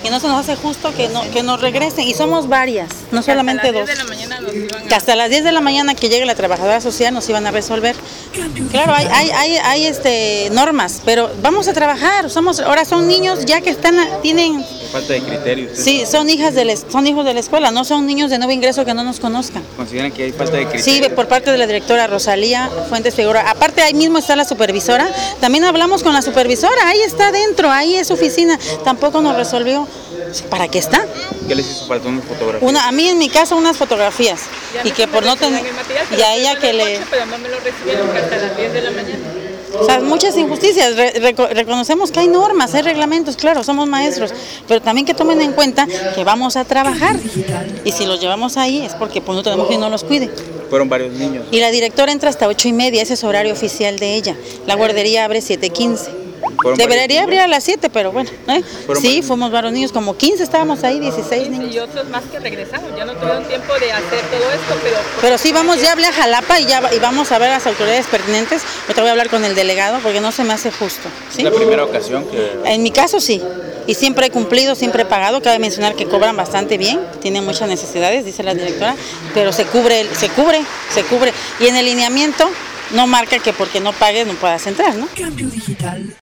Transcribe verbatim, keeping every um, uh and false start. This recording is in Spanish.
y no se nos hace justo que no que nos regresen, y somos varias, no solamente dos. Que hasta las diez de la mañana que llegue la trabajadora social nos iban a resolver. Claro, hay, hay, hay, hay este, normas, pero vamos a trabajar, somos, ahora son niños ya que están, tienen... Falta de criterios. Sí, son hijas de la, son hijos de la escuela, no son niños de nuevo ingreso que no nos conozcan. ¿Consideran que hay falta de criterios? Sí, por parte de la directora Rosalía Fuentes Figueroa. Aparte, ahí mismo está la supervisora, también hablamos con la supervisora, ahí está dentro, ahí es su oficina, tampoco nos resolvió. ¿Para qué está? ¿Qué les hizo falta? ¿Unas fotografías? Una, a mí en mi caso unas fotografías, y que por no tener, y a ella que le... Pero no me lo recibieron hasta las diez de la mañana. O sea, muchas injusticias, Re, reco, reconocemos que hay normas, hay reglamentos, claro, somos maestros, pero también que tomen en cuenta que vamos a trabajar, y si los llevamos ahí es porque pues, no tenemos quien no los cuide. Fueron varios niños. Y la directora entra hasta ocho y media, ese es horario oficial de ella, la guardería abre siete quince. Debería abrir a las siete, pero bueno, ¿eh? Sí, fuimos varios niños, como quince estábamos ahí, dieciséis niños. Y otros más que regresaron, ya no tuvieron tiempo de hacer todo esto, pero... Pero sí, vamos, ya hablé a Jalapa y ya y vamos a ver a las autoridades pertinentes, otra voy a hablar con el delegado porque no se me hace justo. ¿Sí? ¿Es la primera ocasión que...? En mi caso sí, y siempre he cumplido, siempre he pagado, cabe mencionar que cobran bastante bien, tienen muchas necesidades, dice la directora, pero se cubre, se cubre, se cubre, y en el lineamiento no marca que porque no pagues no puedas entrar, ¿no? Cambio Digital.